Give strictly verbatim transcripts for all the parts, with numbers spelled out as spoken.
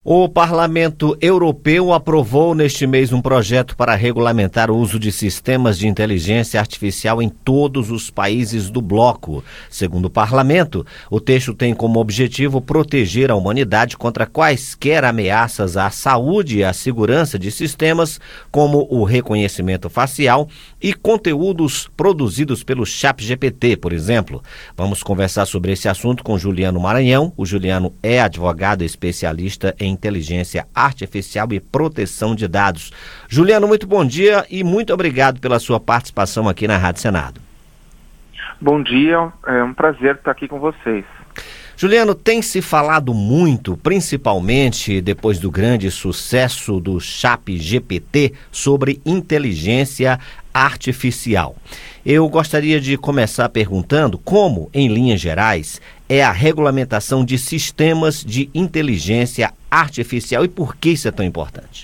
O Parlamento Europeu aprovou neste mês um projeto para regulamentar o uso de sistemas de inteligência artificial em todos os países do bloco. Segundo o Parlamento, o texto tem como objetivo proteger a humanidade contra quaisquer ameaças à saúde e à segurança de sistemas, como o reconhecimento facial e conteúdos produzidos pelo ChatGPT, por exemplo. Vamos conversar sobre esse assunto com Juliano Maranhão. O Juliano é advogado especialista em inteligência artificial e proteção de dados. Juliano, muito bom dia e muito obrigado pela sua participação aqui na Rádio Senado. Bom dia, é um prazer estar aqui com vocês. Juliano, tem se falado muito, principalmente depois do grande sucesso do ChatGPT, sobre inteligência artificial. Eu gostaria de começar perguntando como, em linhas gerais, é a regulamentação de sistemas de inteligência artificial e por que isso é tão importante?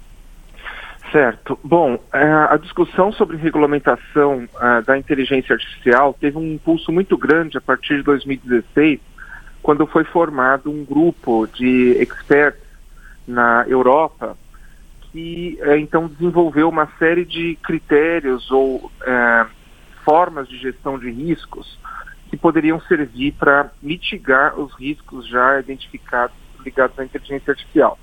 Certo. Bom, a discussão sobre regulamentação da inteligência artificial teve um impulso muito grande a partir de dois mil e dezesseis, quando foi formado um grupo de experts na Europa que então desenvolveu uma série de critérios ou é, formas de gestão de riscos que poderiam servir para mitigar os riscos já identificados ligados à inteligência artificial.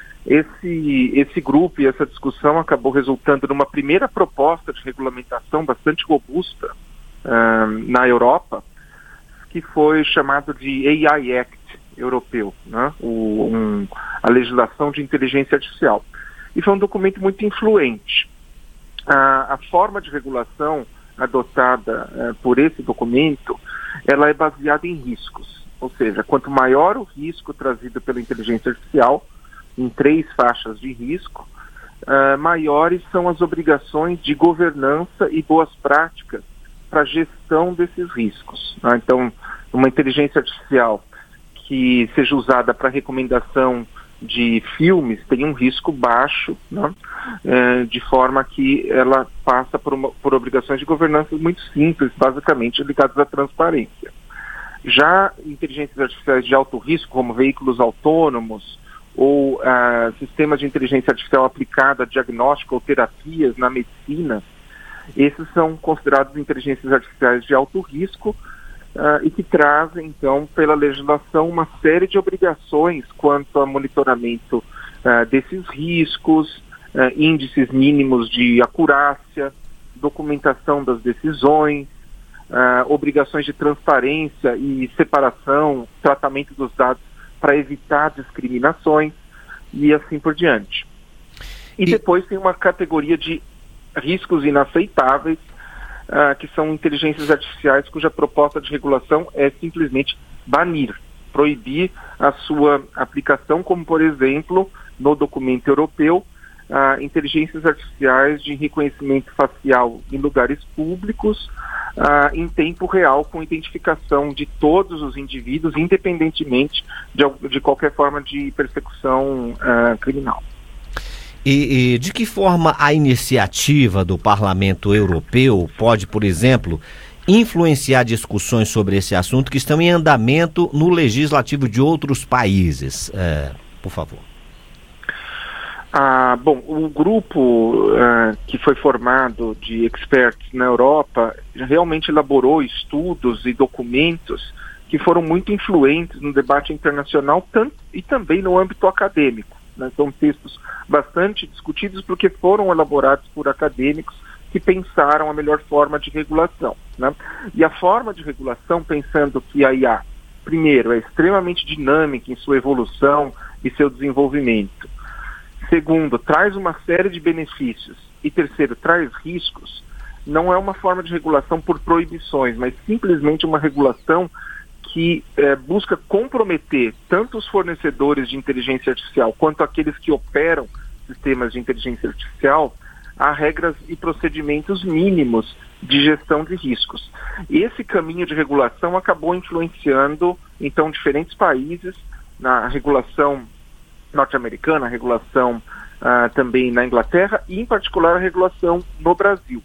Esse, esse grupo e essa discussão acabou resultando numa primeira proposta de regulamentação bastante robusta uh, na Europa, que foi chamado de A I Act europeu, né? o, um, a legislação de inteligência artificial. E foi um documento muito influente. A, a forma de regulação adotada uh, por esse documento, ela é baseada em riscos. Ou seja, quanto maior o risco trazido pela inteligência artificial, em três faixas de risco, uh, maiores são as obrigações de governança e boas práticas para a gestão desses riscos. Né? Então, uma inteligência artificial que seja usada para recomendação de filmes tem um risco baixo, né? é, de forma que ela passa por, uma, por obrigações de governança muito simples, basicamente ligadas à transparência. Já inteligências artificiais de alto risco, como veículos autônomos ou uh, sistemas de inteligência artificial aplicada a diagnóstico ou terapias na medicina, esses são considerados inteligências artificiais de alto risco uh, e que trazem, então, pela legislação, uma série de obrigações quanto ao monitoramento uh, desses riscos, uh, índices mínimos de acurácia, documentação das decisões, uh, obrigações de transparência e separação, tratamento dos dados para evitar discriminações e assim por diante. E, e depois tem uma categoria de riscos inaceitáveis, uh, que são inteligências artificiais cuja proposta de regulação é simplesmente banir, proibir a sua aplicação, como por exemplo, no documento europeu, uh, inteligências artificiais de reconhecimento facial em lugares públicos, Uh, em tempo real, com identificação de todos os indivíduos, independentemente de, de qualquer forma de persecução uh, criminal. E, e de que forma a iniciativa do Parlamento Europeu pode, por exemplo, influenciar discussões sobre esse assunto que estão em andamento no legislativo de outros países? É, por favor. Ah, bom, o grupo uh, que foi formado de experts na Europa realmente elaborou estudos e documentos que foram muito influentes no debate internacional tanto, e também no âmbito acadêmico. Né? São textos bastante discutidos porque foram elaborados por acadêmicos que pensaram a melhor forma de regulação. Né? E a forma de regulação, pensando que a I A, primeiro, é extremamente dinâmica em sua evolução e seu desenvolvimento. Segundo, traz uma série de benefícios. E terceiro, traz riscos. Não é uma forma de regulação por proibições, mas simplesmente uma regulação que eh, busca comprometer tanto os fornecedores de inteligência artificial quanto aqueles que operam sistemas de inteligência artificial a regras e procedimentos mínimos de gestão de riscos. Esse caminho de regulação acabou influenciando, então, diferentes países na regulação norte-americana, a regulação uh, também na Inglaterra e, em particular, a regulação no Brasil.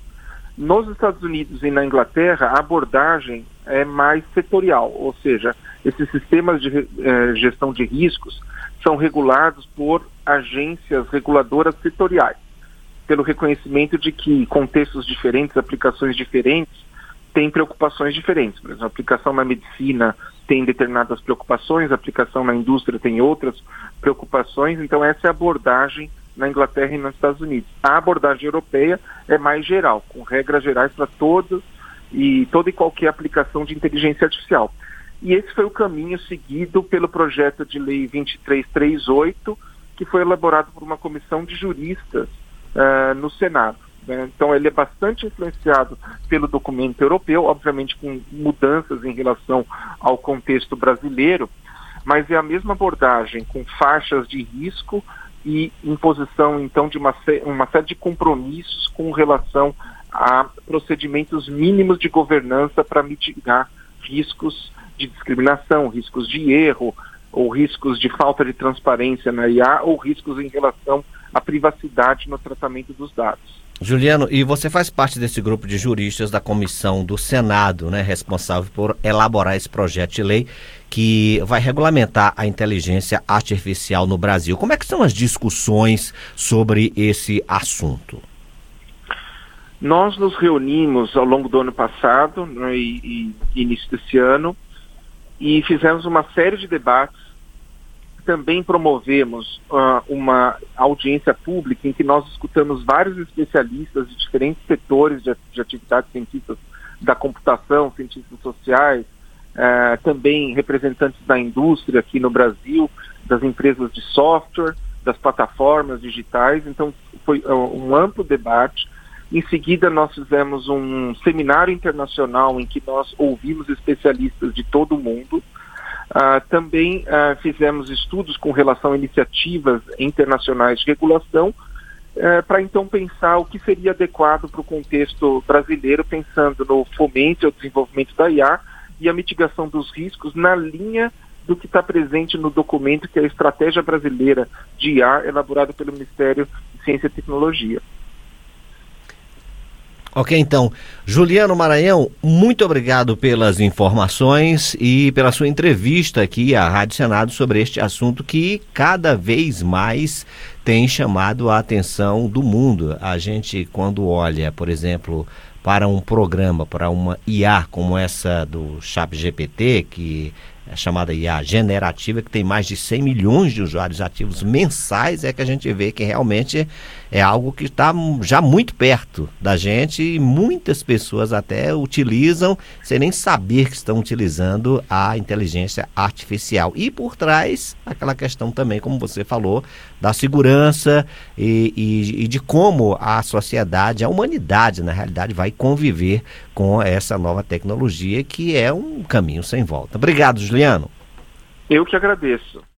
Nos Estados Unidos e na Inglaterra, a abordagem é mais setorial, ou seja, Esses sistemas de eh, gestão de riscos são regulados por agências reguladoras setoriais, pelo reconhecimento de que contextos diferentes, aplicações diferentes, têm preocupações diferentes. Por exemplo, a aplicação na medicina tem determinadas preocupações, a aplicação na indústria tem outras preocupações, então essa é a abordagem na Inglaterra e nos Estados Unidos. A abordagem europeia é mais geral, com regras gerais para todos e toda e qualquer aplicação de inteligência artificial. E esse foi o caminho seguido pelo projeto de lei vinte e três trinta e oito, que foi elaborado por uma comissão de juristas uh, no Senado. Né? Então ele é bastante influenciado pelo documento europeu, obviamente com mudanças em relação ao contexto brasileiro, mas é a mesma abordagem, com faixas de risco e imposição, então, de uma, uma série de compromissos com relação a procedimentos mínimos de governança para mitigar riscos de discriminação, riscos de erro, ou riscos de falta de transparência na I A, ou riscos em relação à privacidade no tratamento dos dados. Juliano, e você faz parte desse grupo de juristas da comissão do Senado, né, responsável por elaborar esse projeto de lei que vai regulamentar a inteligência artificial no Brasil. Como é que são as discussões sobre esse assunto? Nós nos reunimos ao longo do ano passado, né, e, e início desse ano, e fizemos uma série de debates. Também promovemos uh, uma audiência pública em que nós escutamos vários especialistas de diferentes setores de, de atividades, cientistas da computação, cientistas sociais, uh, também representantes da indústria aqui no Brasil, das empresas de software, das plataformas digitais. Então foi uh, um amplo debate. Em seguida nós fizemos um seminário internacional em que nós ouvimos especialistas de todo o mundo. Uh, também uh, fizemos estudos com relação a iniciativas internacionais de regulação, uh, para então pensar o que seria adequado para o contexto brasileiro, pensando no fomento e o desenvolvimento da I A e a mitigação dos riscos na linha do que está presente no documento, que é a Estratégia Brasileira de I A, elaborada pelo Ministério de Ciência e Tecnologia. Ok, então, Juliano Maranhão, muito obrigado pelas informações e pela sua entrevista aqui à Rádio Senado sobre este assunto que cada vez mais tem chamado a atenção do mundo. A gente, quando olha, por exemplo, para um programa, para uma I A como essa do ChatGPT, que é chamada I A generativa, que tem mais de cem milhões de usuários ativos mensais, é que a gente vê que realmente é algo que está já muito perto da gente e muitas pessoas até utilizam sem nem saber que estão utilizando a inteligência artificial. E por trás, aquela questão também, como você falou, da segurança e, e, e de como a sociedade, a humanidade, na realidade, vai conviver com essa nova tecnologia, que é um caminho sem volta. Obrigado, Juliano. Eu que agradeço.